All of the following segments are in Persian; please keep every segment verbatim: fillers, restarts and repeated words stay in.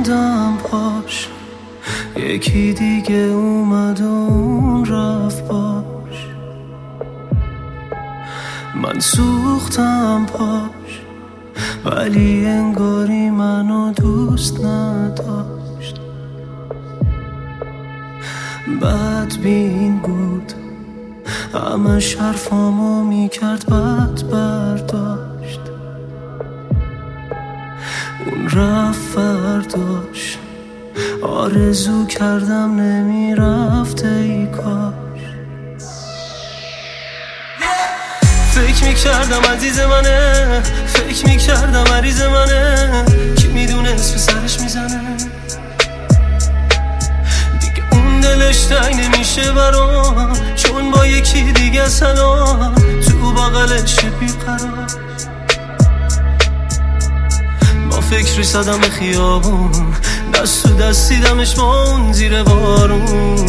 بودم پاش، یکی دیگه اومد و اون رفت باش. من سوختم پاش ولی انگاری منو دوست نداشت. بدبین بود همه حرفامو میکرد بد برداشت. اون رفت فرداش آرزو کردم نمیرفت ای کاش. فکر میکردم عزیز منه، فکر میکردم عریض منه، کی میدونست به سرش میزنه. دیگه اون دلش تنگ نمیشه برام، چون با یکی دیگه سلام تو بغلش بیقرار. با فکری صدم خیابون، دست تو دست دیدمش با اون زیر بارون.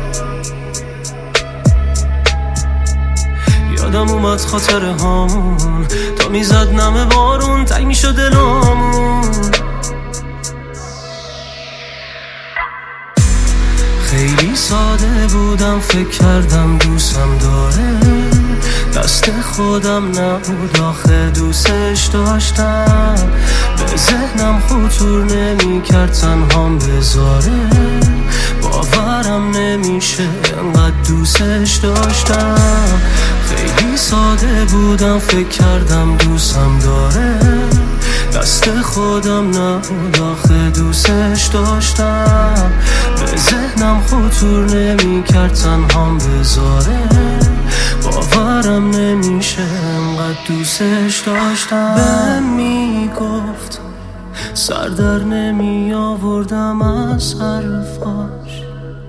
یادم اومد خاطره هامون، تا میزد نمه بارون تنگ میشد دلامون. خیلی ساده بودم فکر کردم دوستم داره، دست خودم نبود آخه دوستش داشتم. به ذهنم خطور نمی کرد تنهام بذاره، باورم نمیشه انقدر دوستش داشتم. خیلی ساده بودم فکر کردم دوستم داره، دست خودم نبود آخه دوستش داشتم. به ذهنم خطور نمی کرد تنهام بذاره، باورم نمیشه انقدر دوستش داشتم. به میگفت سر در نمی آوردم از حرفاش،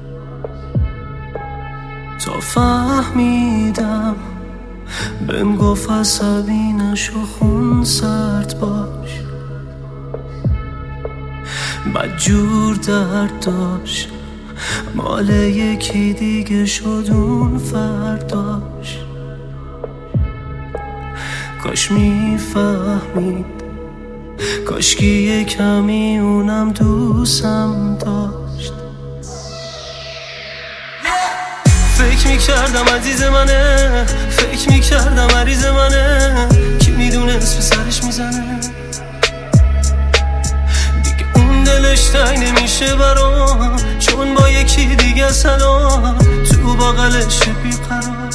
تا فهمیدم بهم گفت عصبی نشو خون سرد باش. بدجور درد داشت مال یکی دیگه شد اون فرداش. کاش میفهمید، کاش که یه کمی اونم دوستم داشت. فکر میکردم عزیز منه، فکر میکردم عریض منه، کی میدونست به سرش میزنه. دیگه اون دلش تنگ نمیشه برام، چون با یکی دیگه سلام تو بغلش بیقرار.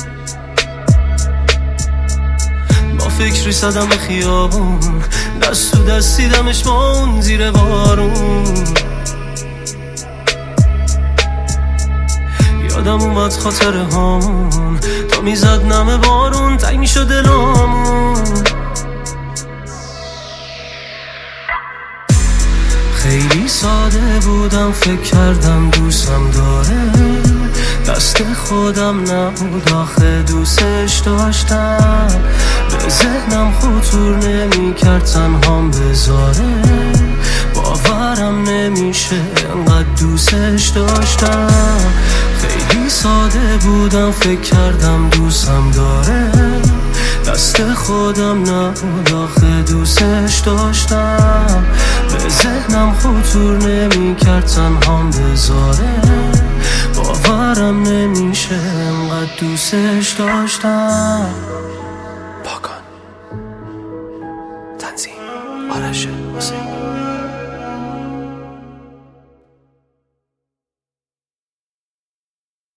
با فکری صدم خیابون، دست تو دست دیدمش با اون زیر بارون. یادم اومد خاطره هامون، تا میزد نمه بارون تنگ میشد دلامون. خیلی ساده بودم فکر کردم دوستم داره، دست خودم نبود آخه دوستش داشتم. به ذهنم خطور نمی کرد تنهام بذاره، باورم نمیشه انقدر دوستش داشتم. خیلی ساده بودم فکر کردم دوستم داره، دست خودم نبود آخه دوستش داشتم. به ذهنم خطور نمی کرد تنهام بذاره، باورم نمیشه انقدر دوستش داشتم. پاکان تنظیم آرش حسین.